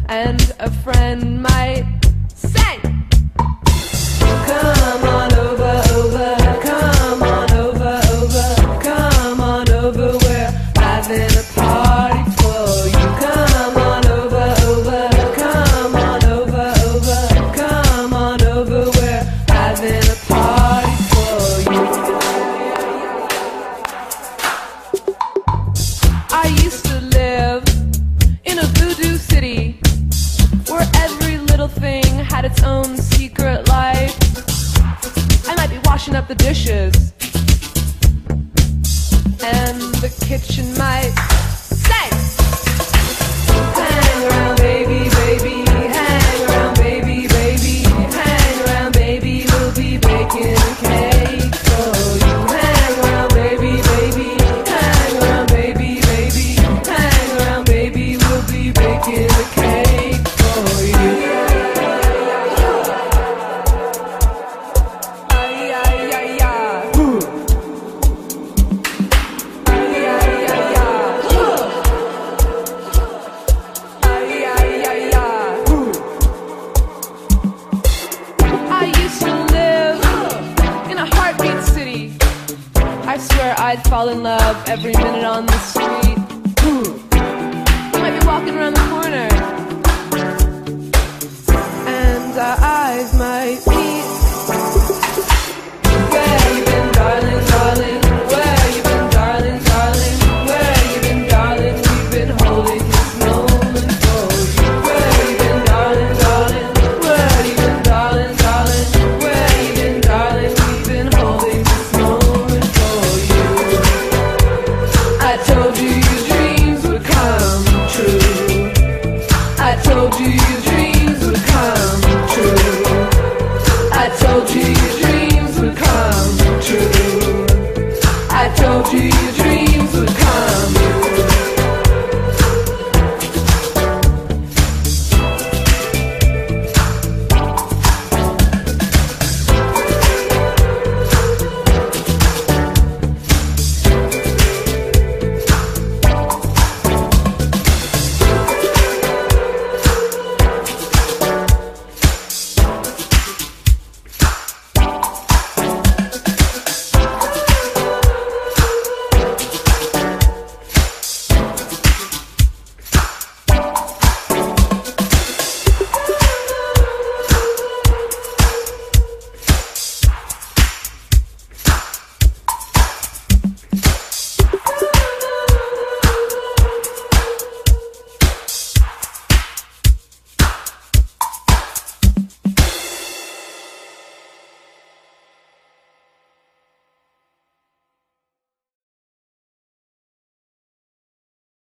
and a friend might say, come on over, over, come on over, over, come on over, we're having a party for you. Come on over, over, come on over, over, come on over, we're having a party for you. I used to live in a voodoo city where every little thing had its own secret life. I might be washing up the dishes, and the kitchen might say, hang around baby, baby, hang around baby, baby, hang around baby, we'll be baking a cake for you. Hang around baby, baby, hang around baby, baby, hang around baby, we'll be baking a cake for you. I used to live in a heartbeat city. I swear I'd fall in love every minute on the street.